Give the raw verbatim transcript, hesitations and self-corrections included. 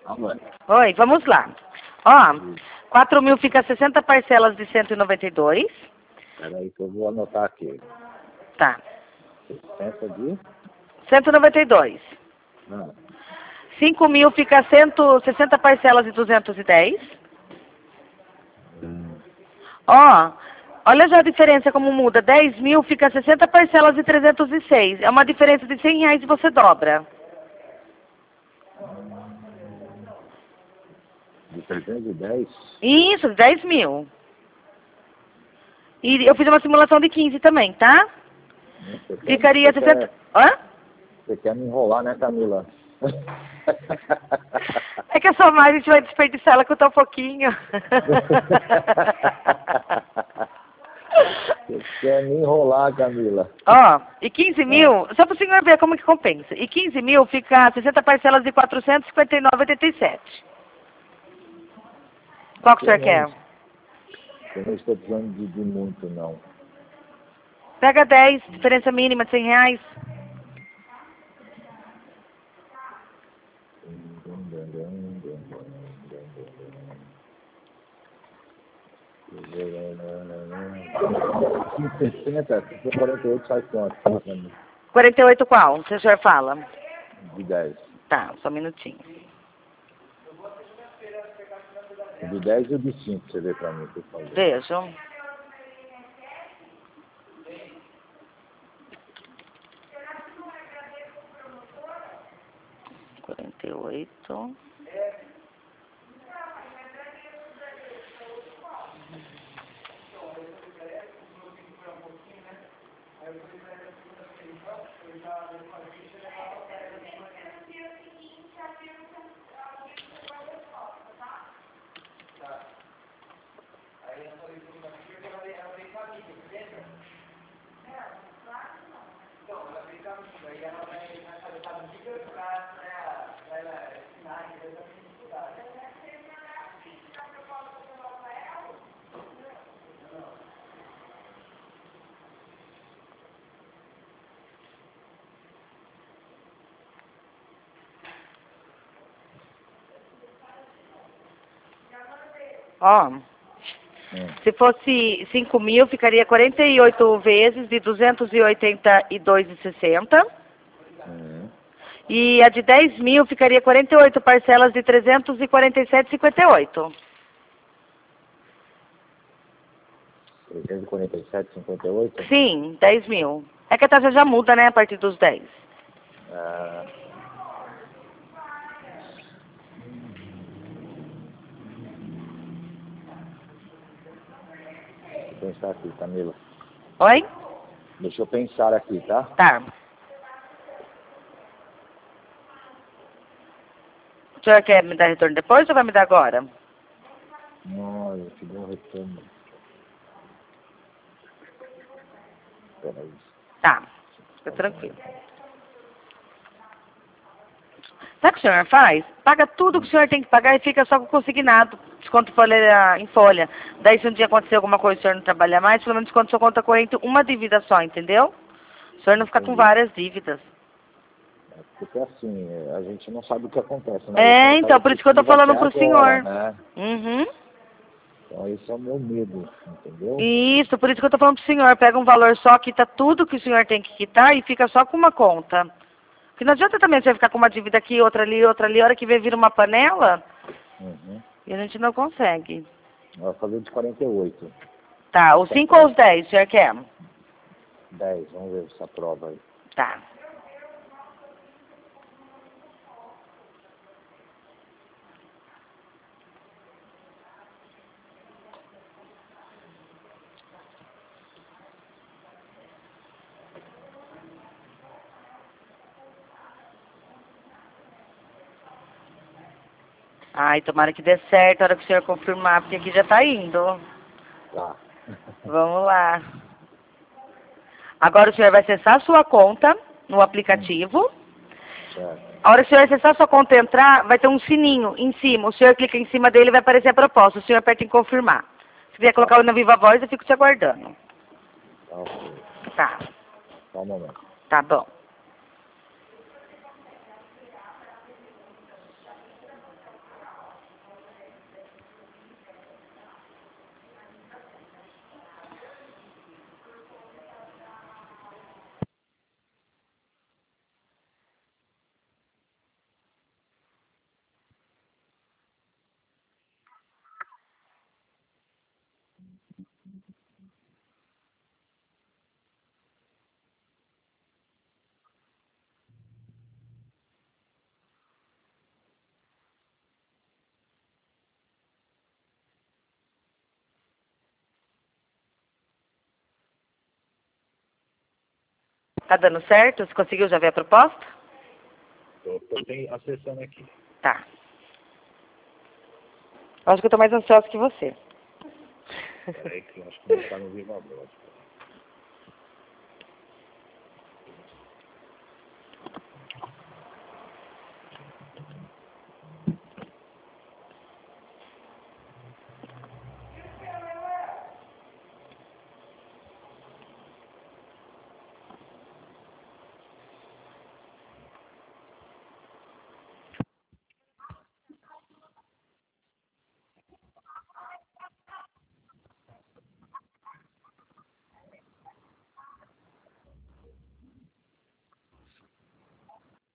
Alô? Oi, vamos lá. Ó, quatro mil fica sessenta parcelas de cento e noventa e dois. Peraí que eu vou anotar aqui. Tá. sessenta de... cento e noventa e dois. Não. cinco mil fica cento, sessenta parcelas de duzentos e dez. Hum. Ó, olha já a diferença como muda. dez mil fica sessenta parcelas de trezentos e seis. É uma diferença de cem reais e você dobra. De trezentos e dez? Isso, dez mil. E eu fiz uma simulação de quinze também, tá? Você quer, Ficaria você sessenta... Quer, Hã? você quer me enrolar, né, Camila? É que a sua mãe a gente vai desperdiçar ela com tão pouquinho. Você quer me enrolar, Camila? Ó, e quinze mil, Ah. só para o senhor ver como que compensa. E quinze mil fica sessenta parcelas de quatrocentos e cinquenta e nove reais e oitenta e sete. Qual que o senhor quer? Eu não estou precisando de, de muito, não. Pega dez, diferença mínima de cem reais. sessenta, quarenta e oito sai quanto? quarenta e oito qual? Se o senhor fala. De dez. Tá, só um minutinho. De dez e o de cinco, você vê pra mim, por favor. Vejo. quarenta e oito. Ó, Hum. se fosse cinco mil, ficaria quarenta e oito vezes de duzentos e oitenta e dois reais e sessenta. Hum. E a de dez mil ficaria quarenta e oito parcelas de trezentos e quarenta e sete reais e cinquenta e oito. trezentos e quarenta e sete reais e cinquenta e oito? Sim, dez mil. É que a taxa já muda, né, a partir dos dez. Ah. Deixa eu pensar aqui, Camila. Oi? Deixa eu pensar aqui, tá? Tá. O senhor quer me dar retorno depois ou vai me dar agora? Não, eu te dou um retorno. Peraí. Tá, fica tranquilo. Sabe o que o senhor faz? Paga tudo que o senhor tem que pagar e fica só com o consignado. Desconto folha em folha. Daí se um dia acontecer alguma coisa e o senhor não trabalhar mais, pelo menos desconto sua conta corrente uma dívida só, entendeu? O senhor não fica com Entendi. várias dívidas. Porque assim, a gente não sabe o que acontece, né? É, Você então, sabe por isso que eu tô precisa falando até pro agora, senhor. né? Uhum. Então esse é o meu medo, entendeu? Isso, por isso que eu tô falando pro senhor. Pega um valor só, quita tudo que o senhor tem que quitar e fica só com uma conta. Porque não adianta também você ficar com uma dívida aqui, outra ali, outra ali. A hora que vem vira uma panela, Uhum. e a gente não consegue. Eu vou fazer de quarenta e oito. Tá, os cinco ou os dez, o senhor quer? dez, vamos ver essa prova aí. Tá. Ai, tomara que dê certo a hora que o senhor confirmar, porque aqui já tá indo. Tá. Vamos lá. Agora o senhor vai acessar a sua conta no aplicativo. Certo. A hora que o senhor acessar a sua conta e entrar, vai ter um sininho em cima. O senhor clica em cima dele e vai aparecer a proposta. O senhor aperta em confirmar. Se quiser colocar o na Viva Voz, eu fico te aguardando. Tá ok. Tá. Só um momento. Tá bom. Tá dando certo? Você conseguiu já ver a proposta? Tô, tô tem- acessando aqui. Tá. Acho que eu tô mais ansiosa que você. Peraí que eu acho que não tá no Viva Voz.